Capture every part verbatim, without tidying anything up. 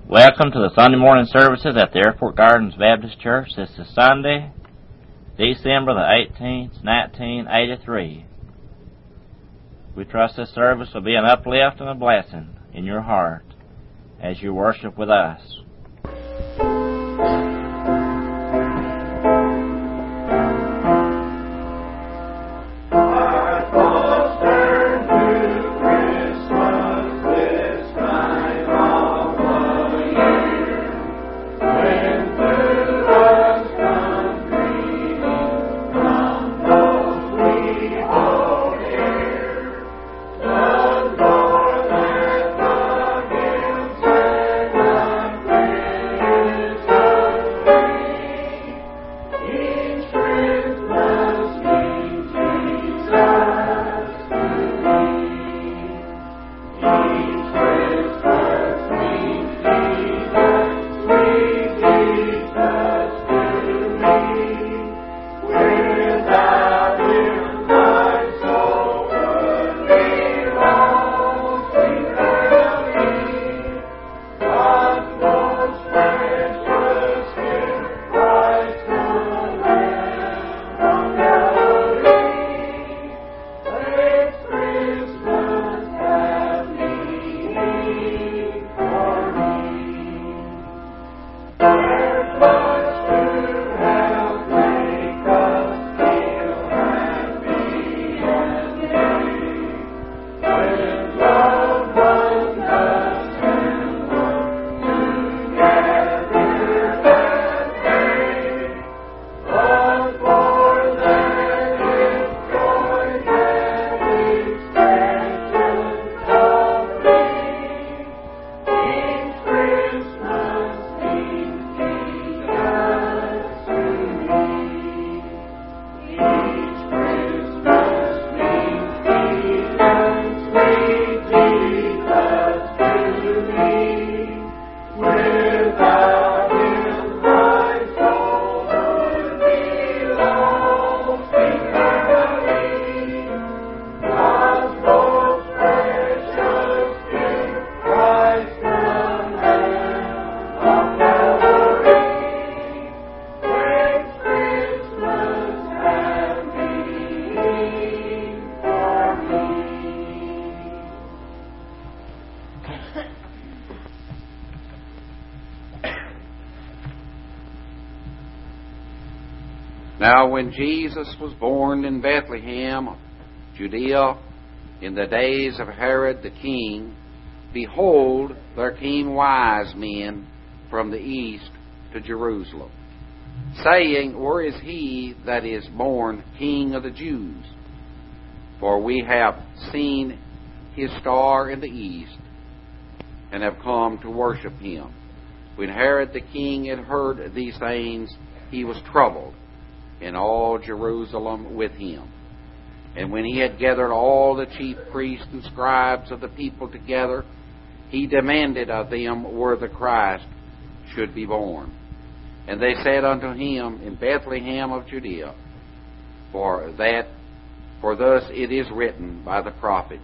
Welcome to the Sunday morning services at the Airport Gardens Baptist Church. This is Sunday, December the eighteenth, nineteen eighty-three. We trust this service will be an uplift and a blessing in your heart as you worship with us. Now when Jesus was born in Bethlehem, Judea, in the days of Herod the king, behold, there came wise men from the east to Jerusalem, saying, Where is he that is born King of the Jews? For we have seen his star in the east, and have come to worship him. When Herod the king had heard these things, he was troubled, and all Jerusalem with him. And when he had gathered all the chief priests and scribes of the people together, he demanded of them where the Christ should be born. And they said unto him, In Bethlehem of Judea, for that, for thus it is written by the prophets.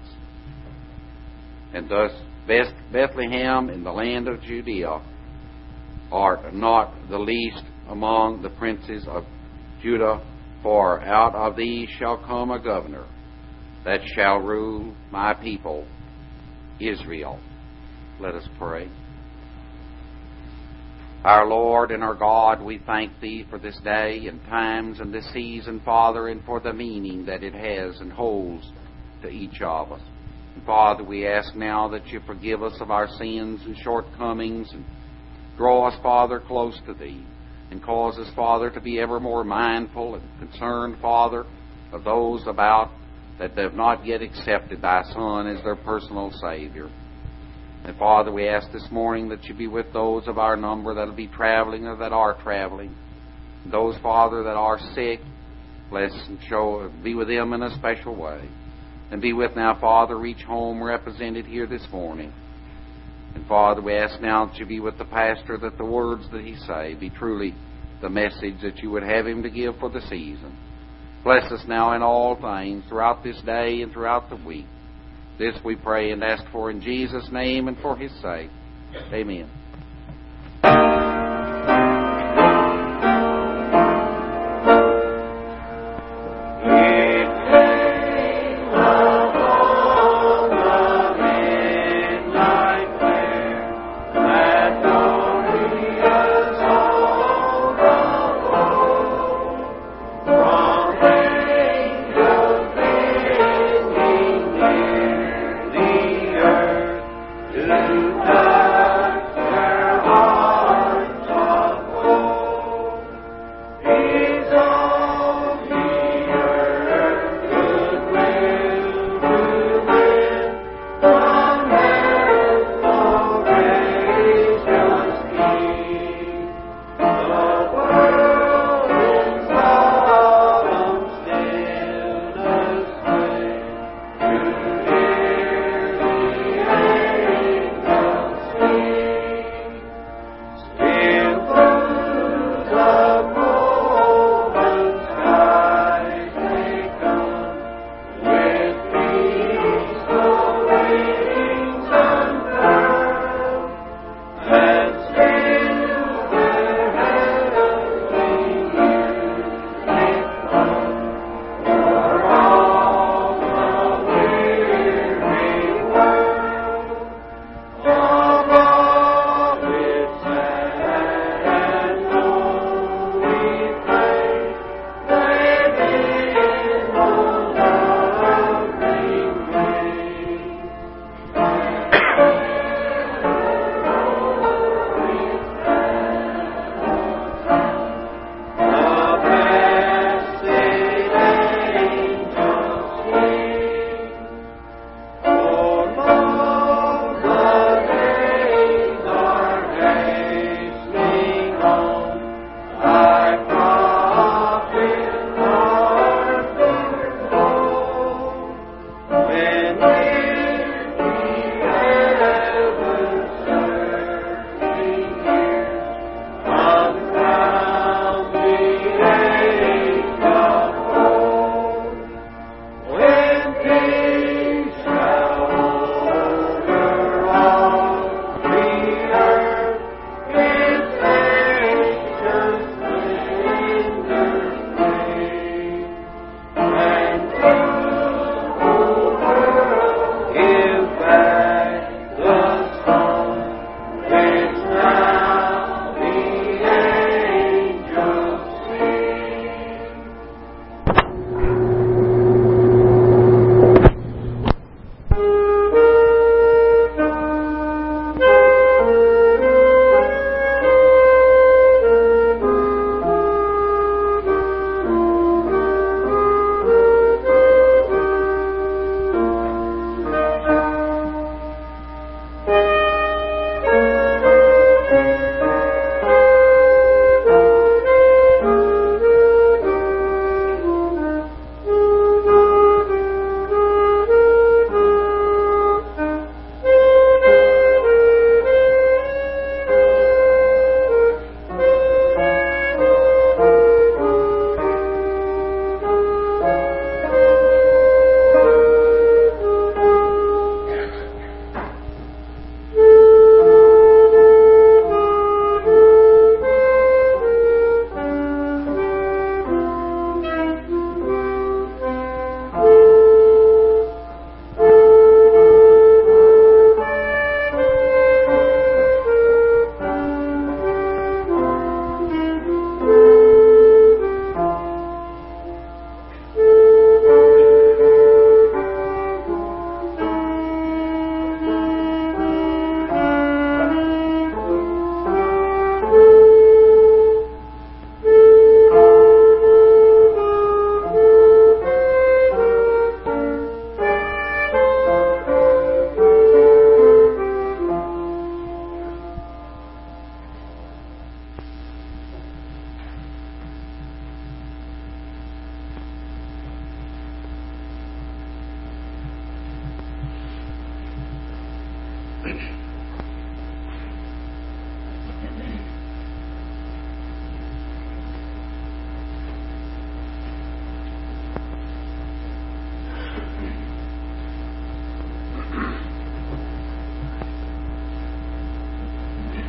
And thus Bethlehem in the land of Judea art not the least among the princes of Judah, for out of thee shall come a governor that shall rule my people Israel. Let us pray. Our Lord and our God, we thank Thee for this day and times and this season, Father, and for the meaning that it has and holds to each of us. And Father, we ask now that You forgive us of our sins and shortcomings and draw us, Father, close to Thee. And cause us, Father, to be ever more mindful and concerned, Father, of those about that have not yet accepted Thy Son as their personal Savior. And Father, we ask this morning that You be with those of our number that will be traveling or that are traveling. And those, Father, that are sick, bless and show, be with them in a special way. And be with now, Father, each home represented here this morning. And Father, we ask now that You be with the pastor, that the words that he say be truly the message that You would have him to give for the season. Bless us now in all things throughout this day and throughout the week. This we pray and ask for in Jesus' name and for His sake. Amen.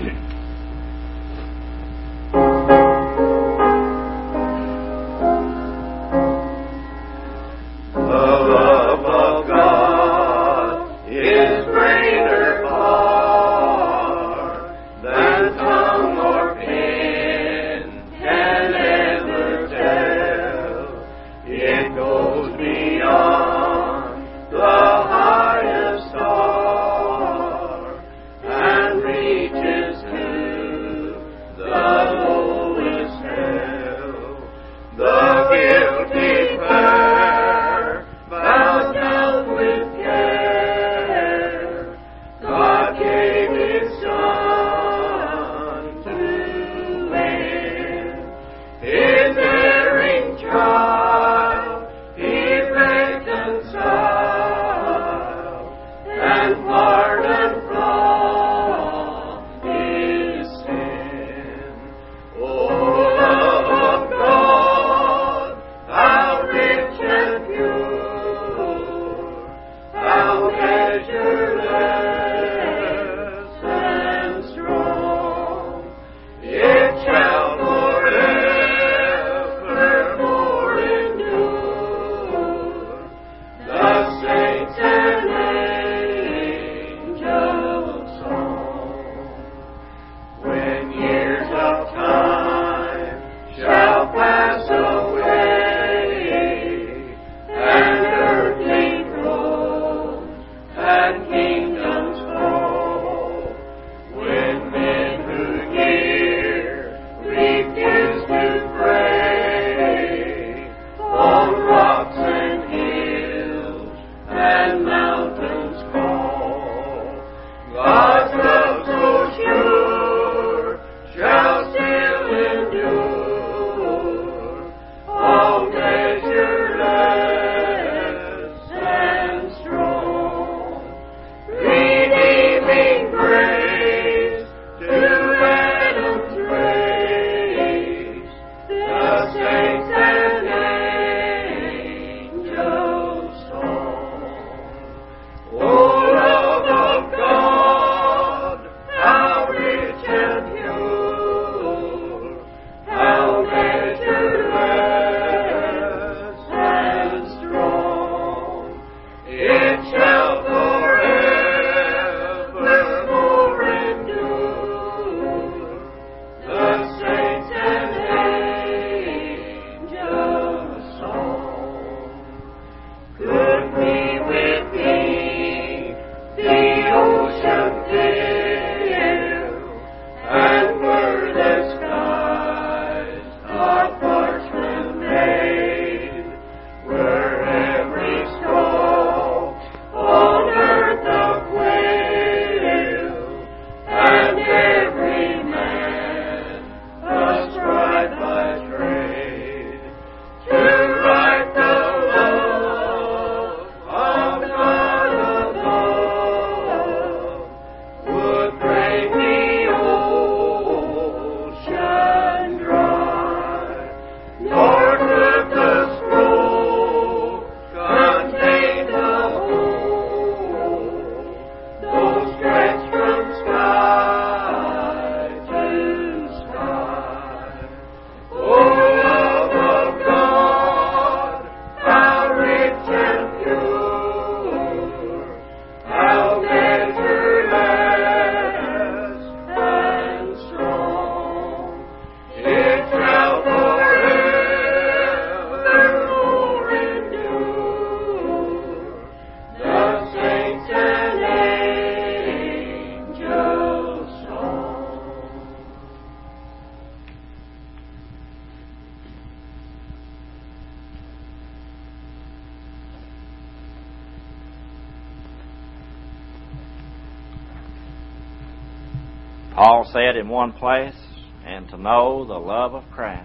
Paul said in one place, and to know the love of Christ,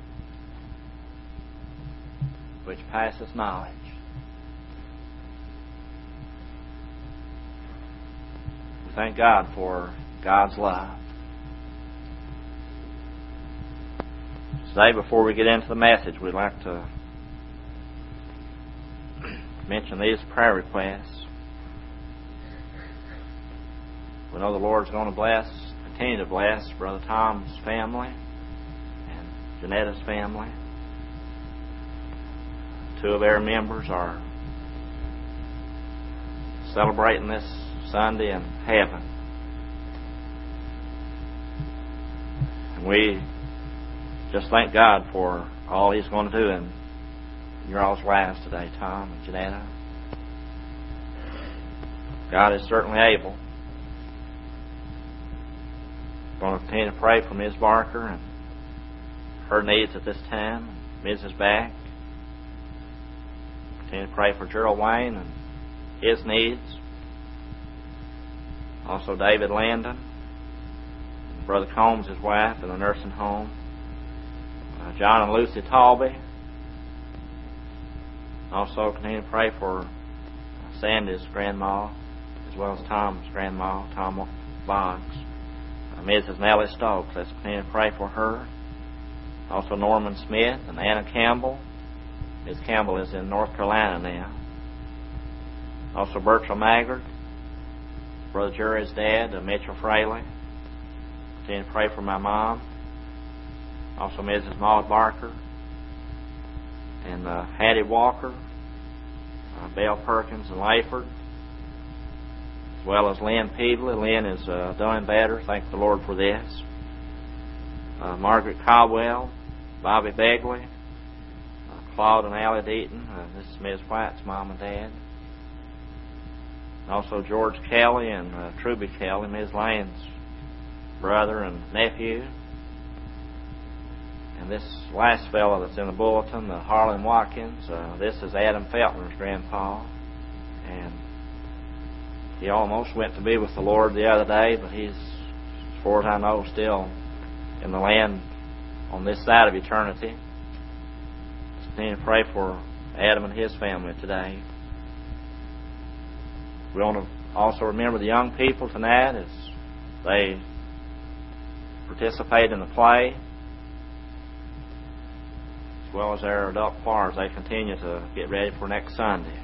which passeth knowledge. We thank God for God's love. Today, before we get into the message, we'd like to mention these prayer requests. We know the Lord's going to bless and continue to bless Brother Tom's family and Janetta's family. Two of their members are celebrating this Sunday in heaven. And we just thank God for all He's going to do in your all's lives today, Tom and Janetta. God is certainly able. I'm going to continue to pray for Miz Barker and her needs at this time, Missus Back. Continue to pray for Gerald Wayne and his needs. Also David Landon, Brother Combs, his wife, in the nursing home. Uh, John and Lucy Talby. Also continue to pray for Sandy's grandma, as well as Tom's grandma, Tom Boggs. Uh, Missus Nellie Stokes, let's continue to pray for her. Also Norman Smith and Anna Campbell. Miz Campbell is in North Carolina now. Also Bertram Maggard, Brother Jerry's dad, uh, Mitchell Fraley. Continue to pray for my mom. Also Missus Maud Barker and uh, Hattie Walker, uh, Belle Perkins and Layford, as well as Lynn Peevely. Lynn is uh, doing better. Thank the Lord for this. Uh, Margaret Caldwell, Bobby Begley, uh, Claude and Allie Deaton. Uh, this is Miz White's mom and dad. And also George Kelly and uh, Truby Kelly, Miz Lane's brother and nephew. And this last fellow that's in the bulletin, uh, Harlan Watkins, uh, this is Adam Feltner's grandpa. And he almost went to be with the Lord the other day, but he's, as far as I know, still in the land on this side of eternity. Let's continue to pray for Adam and his family today. We want to also remember the young people tonight as they participate in the play, as well as their adult choir as they continue to get ready for next Sunday.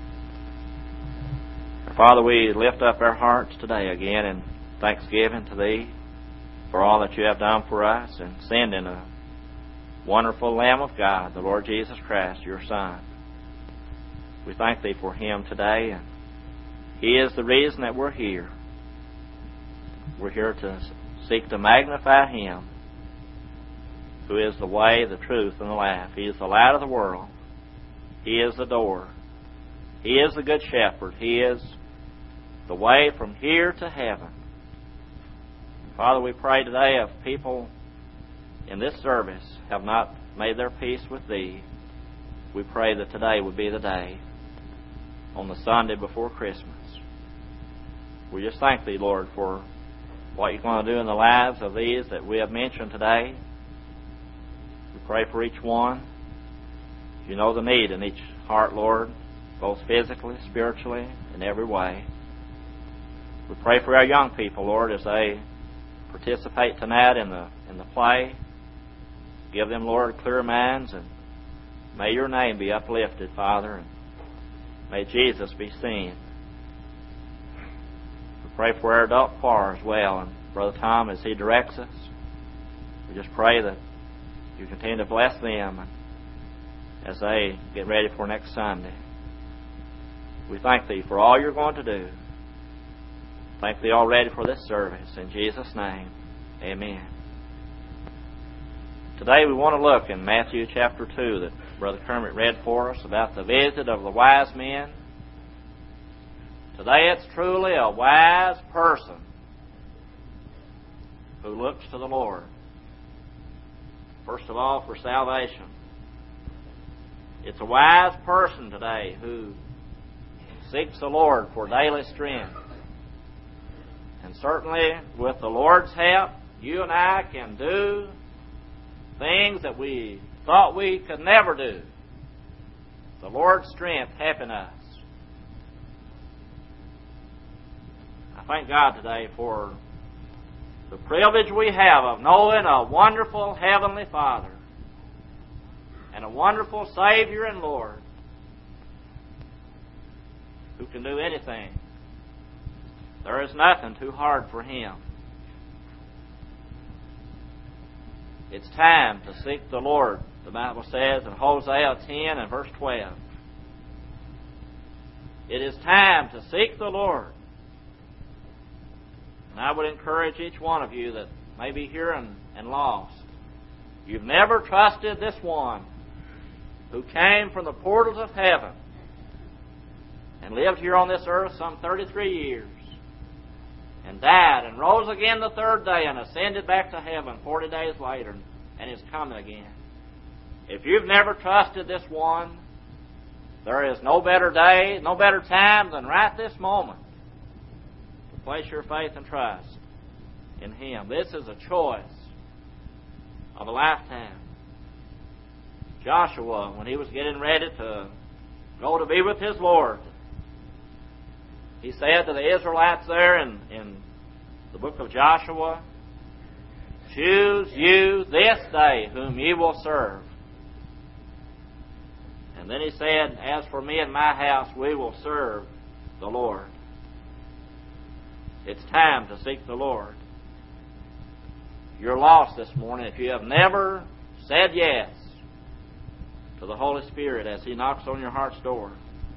Father, we lift up our hearts today again in thanksgiving to Thee for all that You have done for us, and sending a wonderful Lamb of God, the Lord Jesus Christ, Your Son. We thank Thee for Him today, and He is the reason that we're here. We're here to seek to magnify Him, who is the way, the truth, and the life. He is the light of the world. He is the door. He is the good shepherd. He is the way from here to heaven. Father, we pray today if people in this service have not made their peace with Thee, we pray that today would be the day, on the Sunday before Christmas. We just thank Thee, Lord, for what You're going to do in the lives of these that we have mentioned today. We pray for each one. You know the need in each heart, Lord, both physically, spiritually, in every way. We pray for our young people, Lord, as they participate tonight in the in the play. Give them, Lord, clear minds, and may Your name be uplifted, Father, and may Jesus be seen. We pray for our adult choir as well, and Brother Tom, as he directs us, we just pray that You continue to bless them as they get ready for next Sunday. We thank Thee for all You're going to do. Thank Thee already for this service. In Jesus' name, amen. Today we want to look in Matthew chapter two that Brother Kermit read for us about the visit of the wise men. Today it's truly a wise person who looks to the Lord. First of all, for salvation. It's a wise person today who seeks the Lord for daily strength. And certainly, with the Lord's help, you and I can do things that we thought we could never do. The Lord's strength helping us. I thank God today for the privilege we have of knowing a wonderful Heavenly Father and a wonderful Savior and Lord who can do anything. There is nothing too hard for Him. It's time to seek the Lord, the Bible says in Hosea ten and verse twelve. It is time to seek the Lord. And I would encourage each one of you that may be here and, and lost. You've never trusted this one who came from the portals of heaven and lived here on this earth some thirty-three years and died and rose again the third day and ascended back to heaven forty days later and is coming again. If you've never trusted this one, there is no better day, no better time than right this moment to place your faith and trust in Him. This is a choice of a lifetime. Joshua, when he was getting ready to go to be with his Lord, he said to the Israelites there in, in the book of Joshua, "Choose you this day whom ye will serve." And then he said, "As for me and my house, we will serve the Lord." It's time to seek the Lord. You're lost this morning if you have never said yes to the Holy Spirit as He knocks on your heart's door.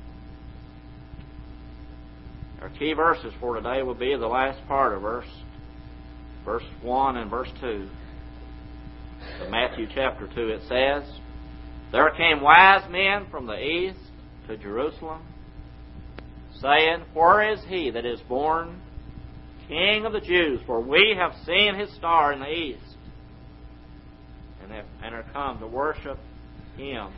Our key verses for today will be the last part of verse, verse one and verse two of Matthew chapter two. It says, "There came wise men from the east to Jerusalem, saying, Where is he that is born King of the Jews? For we have seen his star in the east, and have, and are come to worship him."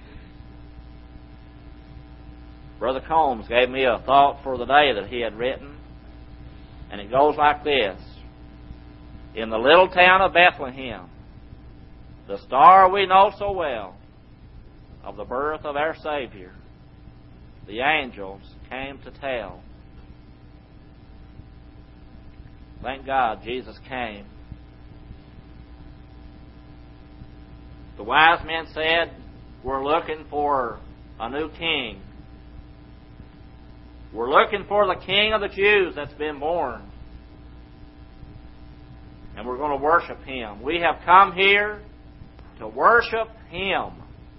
Brother Combs gave me a thought for the day that he had written, and it goes like this. "In the little town of Bethlehem, the star we know so well of the birth of our Savior, the angels came to tell." Thank God Jesus came. The wise men said, "We're looking for a new king. We're looking for the King of the Jews that's been born. And we're going to worship Him. We have come here to worship Him."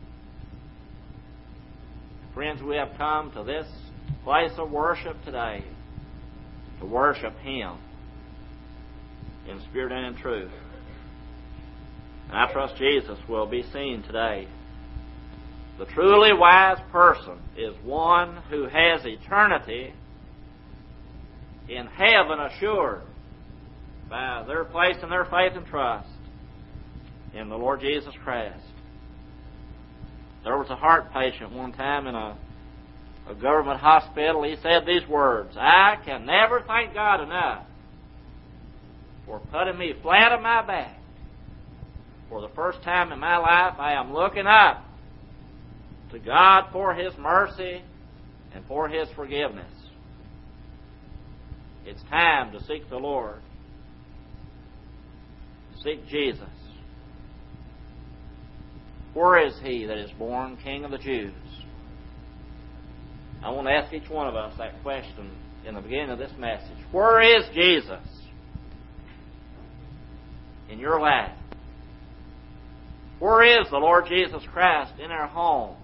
Friends, we have come to this place of worship today to worship Him in spirit and in truth. And I trust Jesus will be seen today. The truly wise person is one who has eternity in heaven assured by their place and their faith and trust in the Lord Jesus Christ. There was a heart patient one time in a, a government hospital. He said these words, "I can never thank God enough for putting me flat on my back. For the first time in my life, I am looking up to God for His mercy and for His forgiveness." It's time to seek the Lord. Seek Jesus. Where is He that is born King of the Jews? I want to ask each one of us that question in the beginning of this message. Where is Jesus in your life? Where is the Lord Jesus Christ in our home?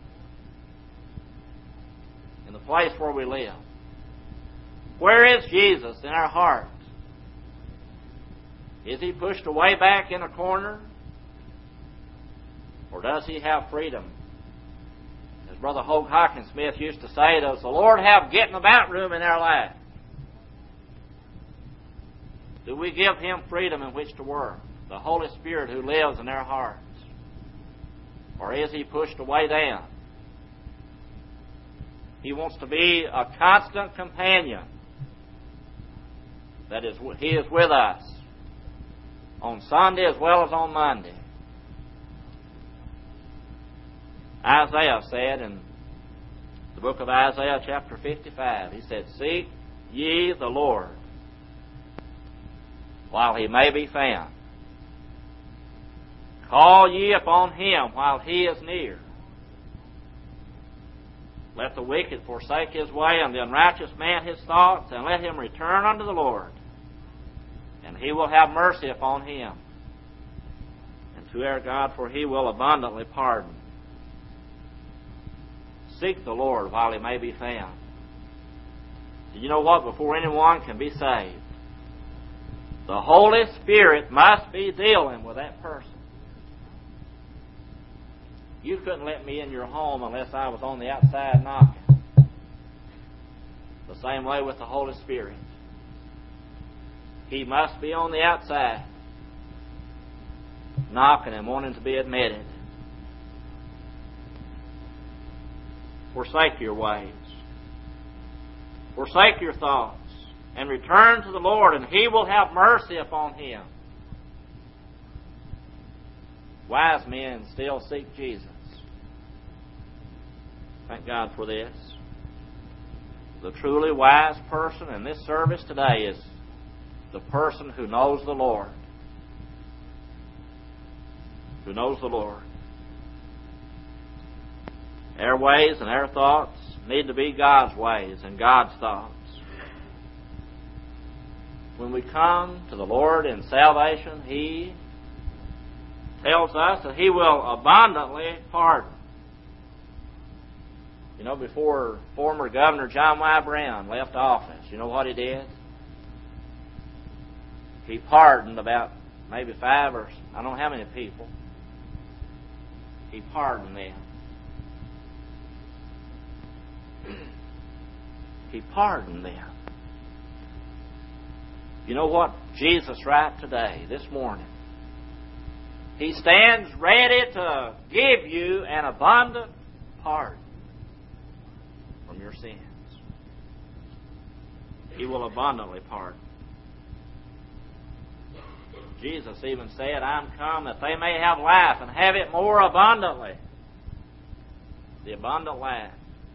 In the place where we live? Where is Jesus in our heart? Is He pushed away back in a corner? Or does He have freedom? As Brother Hogue Hawkins Smith used to say, does the Lord have getting about room in our life? Do we give Him freedom in which to work? The Holy Spirit who lives in our hearts? Or is He pushed away down? He wants to be a constant companion. That is, He is with us on Sunday as well as on Monday. Isaiah said in the book of Isaiah chapter fifty-five, he said, "Seek ye the Lord while He may be found. Call ye upon Him while He is near. Let the wicked forsake his way, and the unrighteous man his thoughts, and let him return unto the Lord, and He will have mercy upon him, and to our God, for He will abundantly pardon. Seek the Lord while He may be found. Do you know what? Before anyone can be saved, the Holy Spirit must be dealing with that person. You couldn't let me in your home unless I was on the outside knocking. The same way with the Holy Spirit. He must be on the outside, knocking and wanting to be admitted. Forsake your ways. Forsake your thoughts. And return to the Lord, and He will have mercy upon him. Wise men still seek Jesus. Thank God for this. The truly wise person in this service today is the person who knows the Lord. Who knows the Lord. Our ways and our thoughts need to be God's ways and God's thoughts. When we come to the Lord in salvation, He tells us that He will abundantly pardon. You know, before former Governor John Y. Brown left office, you know what he did? He pardoned about maybe five or I don't know how many people. He pardoned them. He pardoned them. You know what? Jesus right today, this morning, He stands ready to give you an abundant pardon from your sins. He will abundantly pardon. Jesus even said, I'm come that they may have life and have it more abundantly. The abundant life.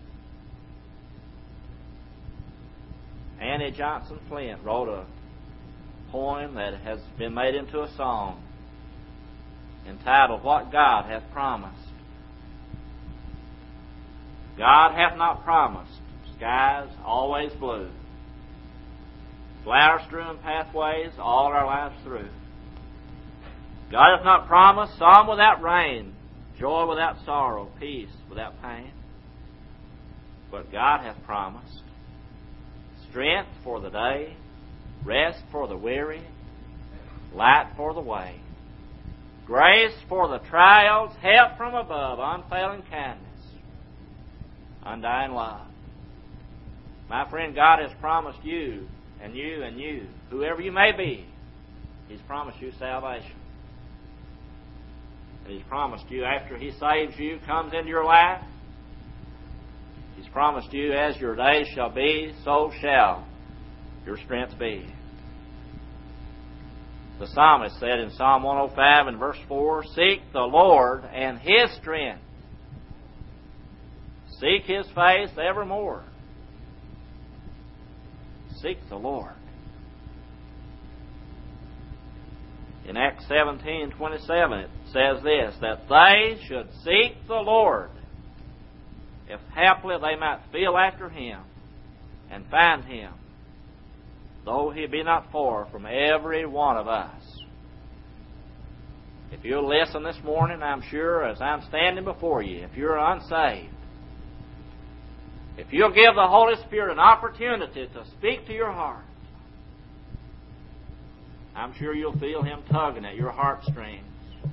Annie Johnson Flint wrote a poem that has been made into a song entitled, What God Hath Promised. God hath not promised skies always blue, flower-strewn pathways all our lives through. God hath not promised sun without rain, joy without sorrow, peace without pain. But God hath promised strength for the day, rest for the weary, light for the way, grace for the trials, help from above, unfailing kindness, undying love. My friend, God has promised you and you and you, whoever you may be, He's promised you salvation. And He's promised you after He saves you, comes into your life, He's promised you, as your days shall be, so shall your strength be. The psalmist said in Psalm one oh five and verse four, Seek the Lord and His strength. Seek His face evermore. Seek the Lord. In Acts seventeen twenty-seven it says this, that they should seek the Lord, if haply they might feel after Him and find Him, though He be not far from every one of us. If you'll listen this morning, I'm sure, as I'm standing before you, if you're unsaved, if you'll give the Holy Spirit an opportunity to speak to your heart, I'm sure you'll feel Him tugging at your heartstrings.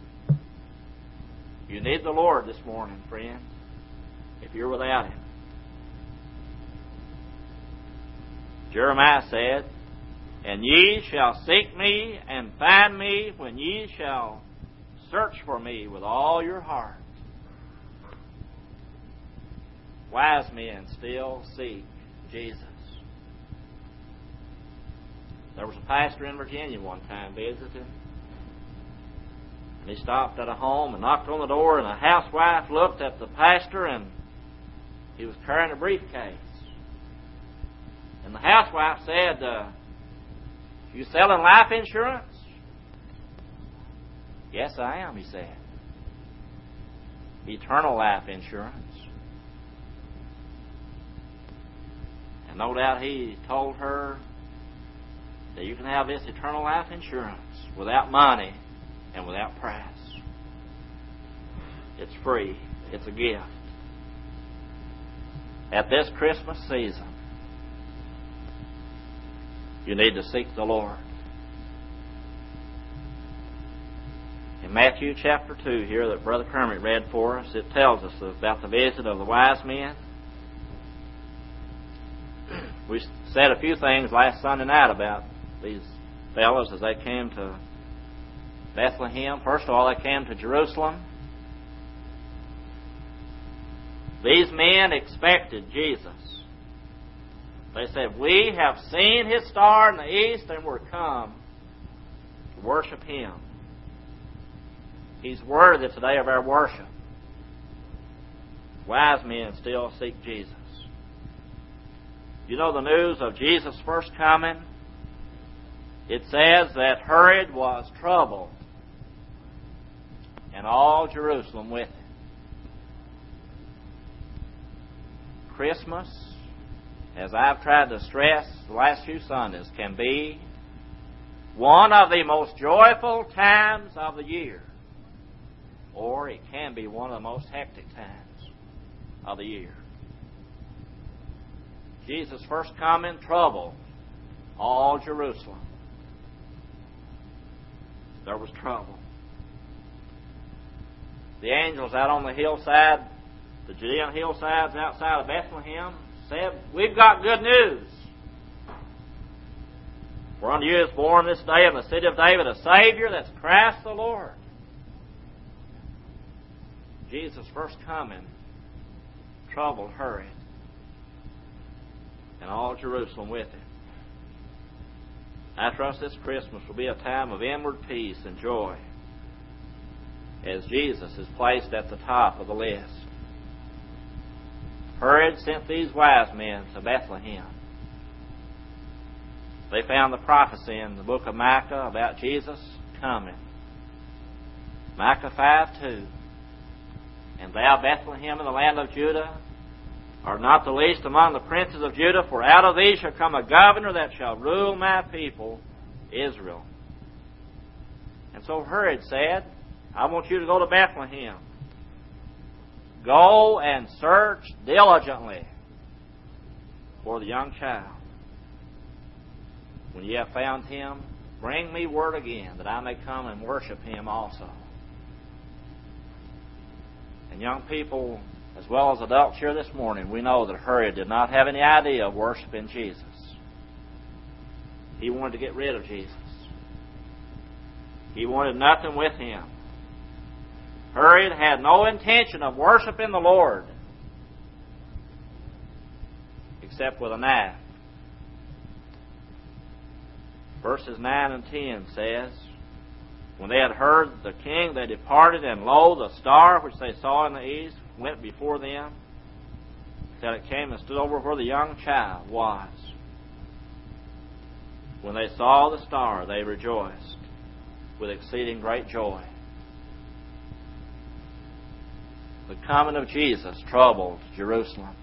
You need the Lord this morning, friend, if you're without Him. Jeremiah said, And ye shall seek me and find me when ye shall search for me with all your heart. Wise men still seek Jesus. There was a pastor in Virginia one time visiting. And he stopped at a home and knocked on the door, and a housewife looked at the pastor, and he was carrying a briefcase. And the housewife said, uh, You selling life insurance? Yes, I am, he said. Eternal life insurance. And no doubt he told her that you can have this eternal life insurance without money and without price. It's free. It's a gift. At this Christmas season, you need to seek the Lord. In Matthew chapter two here that Brother Kermit read for us, it tells us about the visit of the wise men. We said a few things last Sunday night about these fellows as they came to Bethlehem. First of all, they came to Jerusalem. These men expected Jesus. They said, "We have seen His star in the east and we're come to worship Him. He's worthy today of our worship." Wise men still seek Jesus. You know the news of Jesus' first coming? It says that Herod was troubled, and all Jerusalem with him. Christmas, as I've tried to stress the last few Sundays, can be one of the most joyful times of the year, or it can be one of the most hectic times of the year. Jesus' first coming troubled all Jerusalem. There was trouble. The angels out on the hillside, the Judean hillsides outside of Bethlehem, said, "We've got good news. For unto you is born this day in the city of David a Savior, that's Christ the Lord." Jesus' first coming troubled Herod, and all Jerusalem with him. I trust this Christmas will be a time of inward peace and joy as Jesus is placed at the top of the list. Herod sent these wise men to Bethlehem. They found the prophecy in the book of Micah about Jesus coming. Micah five two. "And thou, Bethlehem, in the land of Judah, art not the least among the princes of Judah, for out of thee shall come a governor that shall rule my people, Israel." And so Herod said, "I want you to go to Bethlehem. Go and search diligently for the young child. When ye have found him, bring me word again, that I may come and worship him also." And young people, as well as adults here this morning, we know that Herod did not have any idea of worshiping Jesus. He wanted to get rid of Jesus. He wanted nothing with him. Herod had no intention of worshiping the Lord except with a knife. Verses nine and ten says, "When they had heard the king, they departed, and lo, the star which they saw in the east went before them, till it came and stood over where the young child was. When they saw the star, they rejoiced with exceeding great joy." The coming of Jesus troubled Jerusalem.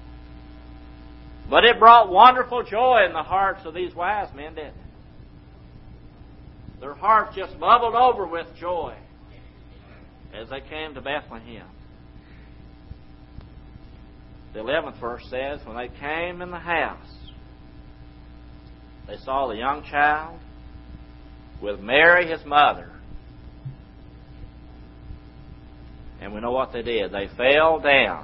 But it brought wonderful joy in the hearts of these wise men, didn't it? Their hearts just bubbled over with joy as they came to Bethlehem. The eleventh verse says, "When they came in the house, they saw the young child with Mary his mother." And we know what they did. They fell down.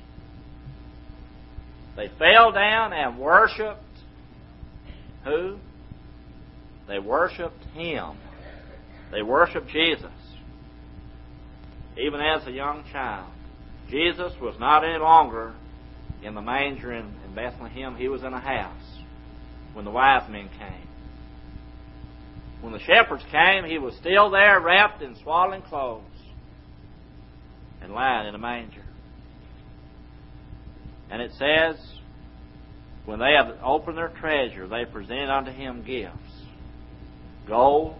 They fell down and worshipped who? They worshipped Him. They worshipped Jesus. Even as a young child. Jesus was not any longer in the manger in, in Bethlehem. He was in a house when the wise men came. When the shepherds came, He was still there wrapped in swaddling clothes and lying in a manger. And it says, when they have opened their treasure, they presented unto Him gifts. Gold.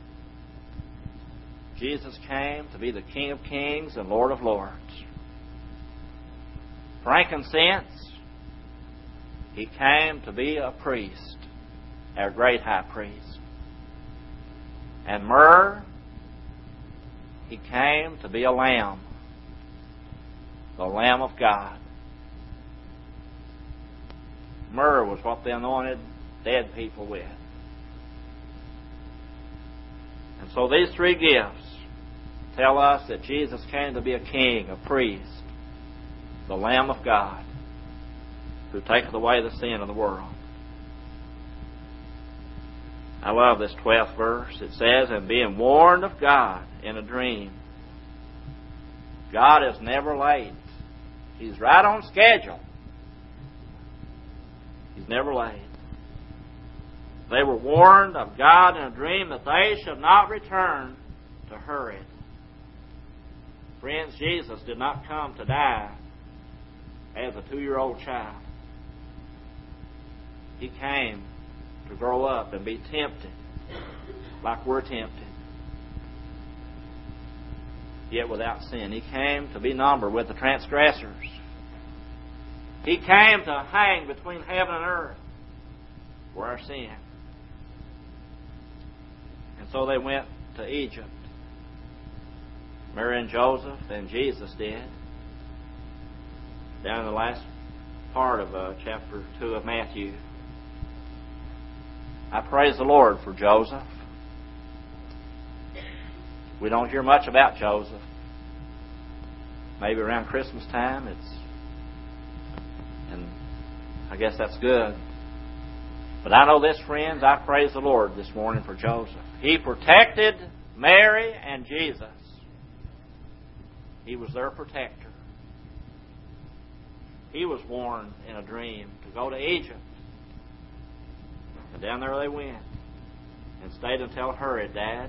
Jesus came to be the King of Kings and Lord of Lords. Frankincense. He came to be a priest, our great high priest. And myrrh. He came to be a lamb the Lamb of God. Myrrh was what they anointed dead people with. And so these three gifts tell us that Jesus came to be a king, a priest, the Lamb of God, who taketh away the sin of the world. I love this twelfth verse. It says, and being warned of God in a dream. God is never late. He's right on schedule. He's never late. They were warned of God in a dream that they should not return to Herod. Friends, Jesus did not come to die as a two-year-old child. He came to grow up and be tempted like we're tempted, yet without sin. He came to be numbered with the transgressors. He came to hang between heaven and earth for our sin. And so they went to Egypt. Mary and Joseph and Jesus did. Down in the last part of uh, chapter two of Matthew. I praise the Lord for Joseph. We don't hear much about Joseph. Maybe around Christmas time it's, and I guess that's good. But I know this, friends, I praise the Lord this morning for Joseph. He protected Mary and Jesus. He was their protector. He was warned in a dream to go to Egypt. And down there they went and stayed until Herod died.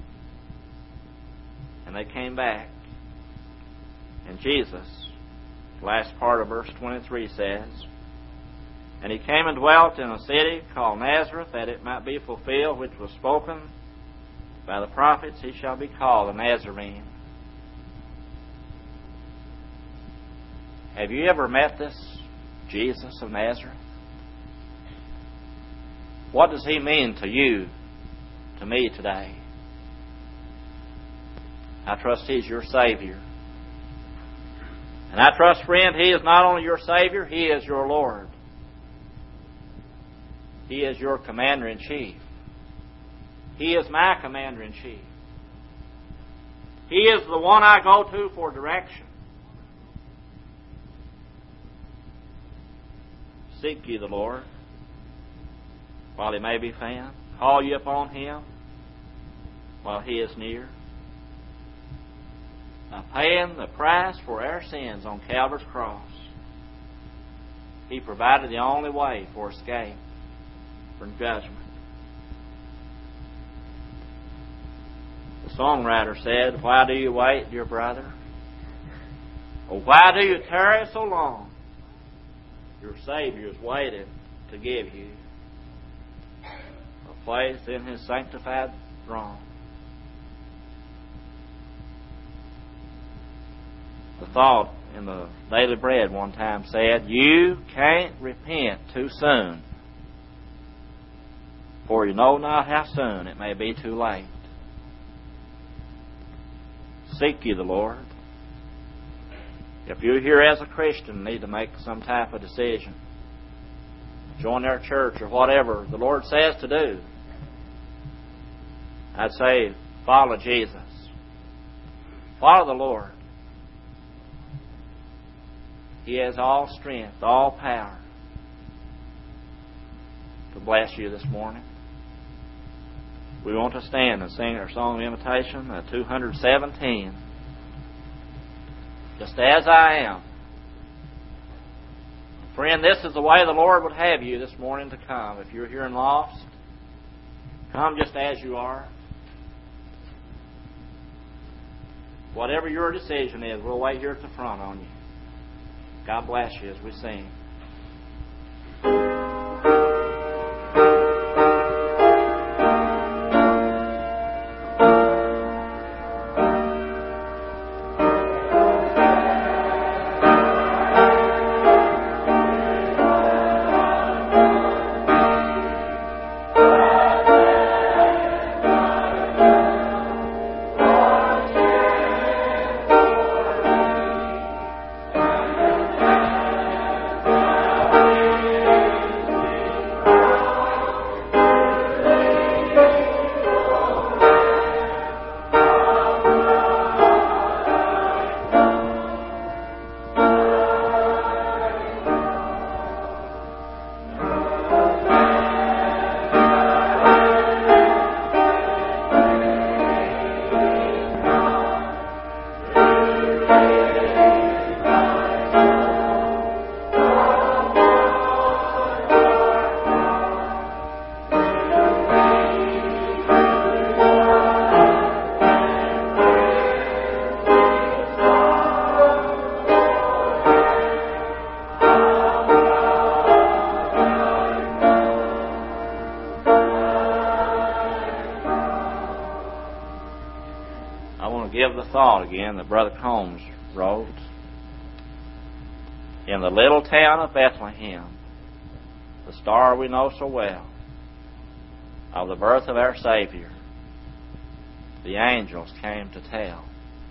And they came back. And Jesus, the last part of verse twenty-three says, and he came and dwelt in a city called Nazareth, that it might be fulfilled which was spoken by the prophets, he shall be called a Nazarene. Have you ever met this Jesus of Nazareth? What does he mean to you, to me today? I trust he's your Savior. And I trust, friend, he is not only your Savior, he is your Lord. He is your Commander-in-Chief. He is my Commander-in-Chief. He is the one I go to for direction. Seek ye the Lord while he may be found. Call ye upon him while he is near. By paying the price for our sins on Calvary's cross, he provided the only way for escape from judgment. The songwriter said, why do you wait, dear brother? Or why do you tarry so long? Your Savior is waiting to give you a place in his sanctified throne. The thought in the Daily Bread one time said, you can't repent too soon, for you know not how soon it may be too late. Seek ye the Lord. If you're here as a Christian and need to make some type of decision, join their church or whatever the Lord says to do, I'd say follow Jesus. Follow the Lord. He has all strength, all power to bless you this morning. We want to stand and sing our song of invitation, uh, two seventeen. Just as I am. Friend, this is the way the Lord would have you this morning to come. If you're here and lost, come just as you are. Whatever your decision is, we'll wait here at the front on you. God bless you as we sing. I want to give the thought again that Brother Combs wrote. In the little town of Bethlehem, the star we know so well, of the birth of our Savior, the angels came to tell.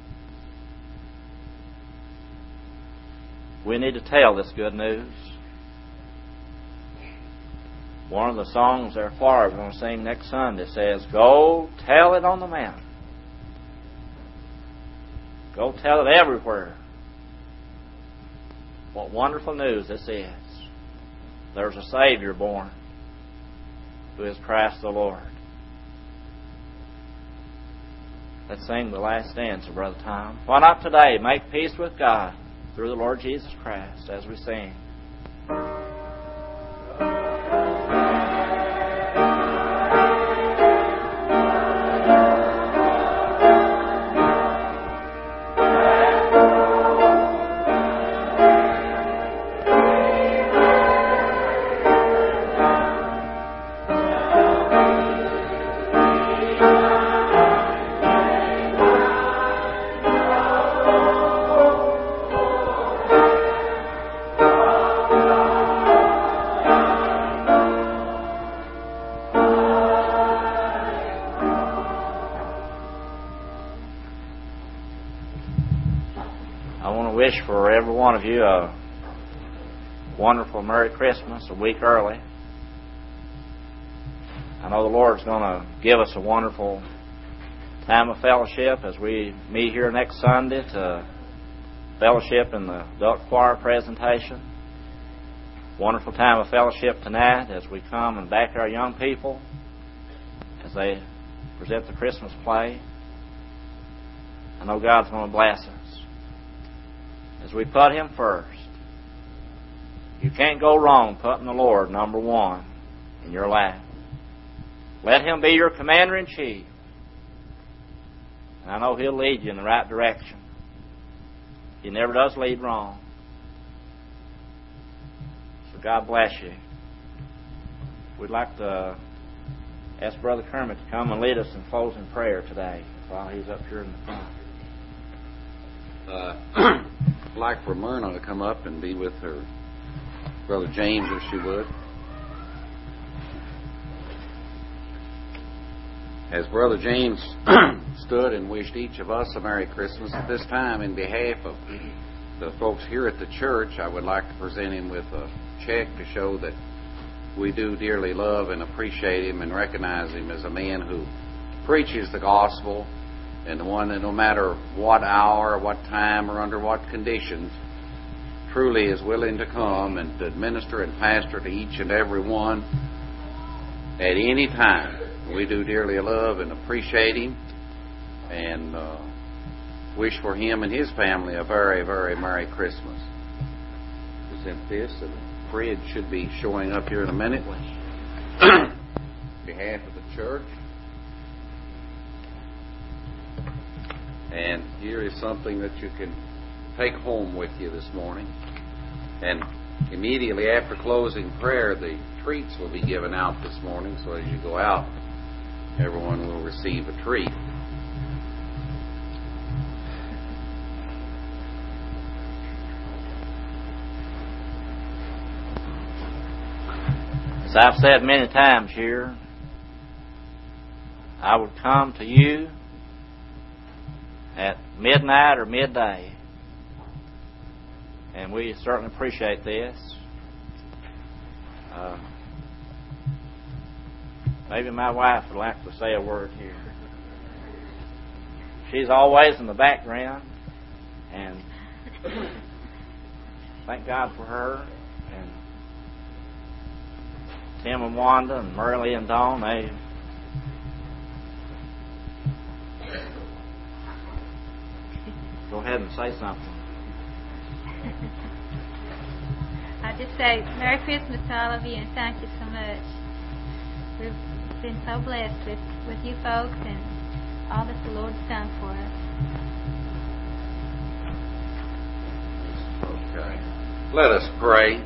We need to tell this good news. One of the songs our choir is going to sing next Sunday says, "Go tell it on the mountain. Go tell it everywhere." What wonderful news this is. There's a Savior born, who is Christ the Lord. Let's sing the last stanza, Brother Tom. Why not today make peace with God through the Lord Jesus Christ as we sing. For every one of you a wonderful Merry Christmas a week early. I know the Lord's going to give us a wonderful time of fellowship as we meet here next Sunday to fellowship in the adult choir presentation. Wonderful time of fellowship tonight as we come and back our young people as they present the Christmas play. I know God's going to bless us as we put Him first. You can't go wrong putting the Lord number one in your life. Let Him be your commander-in-chief. And I know He'll lead you in the right direction. He never does lead wrong. So God bless you. We'd like to ask Brother Kermit to come and lead us in closing prayer today while he's up here in the front. Uh, I'd like for Myrna to come up and be with her Brother James, if she would. As Brother James stood and wished each of us a Merry Christmas, at this time, in behalf of the folks here at the church, I would like to present him with a check to show that we do dearly love and appreciate him and recognize him as a man who preaches the gospel, and the one that no matter what hour, what time, or under what conditions, truly is willing to come and to administer and pastor to each and every one at any time. We do dearly love and appreciate him, and uh, wish for him and his family a very, very Merry Christmas. Present this, and Fred should be showing up here in a minute. On behalf of the church. And here is something that you can take home with you this morning. And immediately after closing prayer, the treats will be given out this morning. So as you go out, everyone will receive a treat. As I've said many times here, I would come to you at midnight or midday. And we certainly appreciate this. Uh, maybe my wife would like to say a word here. She's always in the background, and thank God for her. And Tim and Wanda and Merle and Dawn, they go ahead and say something. I'll just say Merry Christmas to all of you, and thank you so much. We've been so blessed with, with you folks and all that the Lord's done for us. Okay. Let us pray.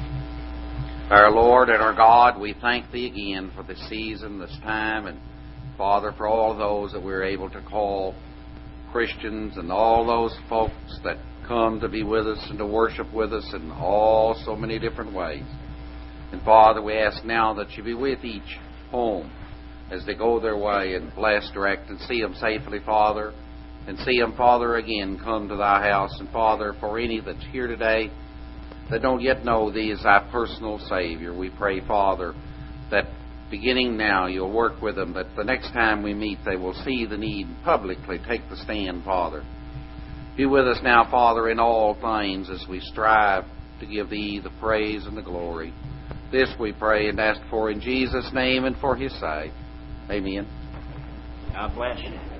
Our Lord and our God, we thank Thee again for this season, this time, and Father, for all those that we're able to call Christians and all those folks that come to be with us and to worship with us in all so many different ways. And Father, we ask now that you be with each home as they go their way and bless, direct, and see them safely, Father. And see them, Father, again come to thy house. And Father, for any that's here today that don't yet know thee as thy personal Savior, we pray, Father, that beginning now you'll work with them, that the next time we meet they will see the need and publicly take the stand, Father. Be with us now, Father, in all things as we strive to give thee the praise and the glory. This we pray and ask for in Jesus' name and for his sake. Amen. God bless you.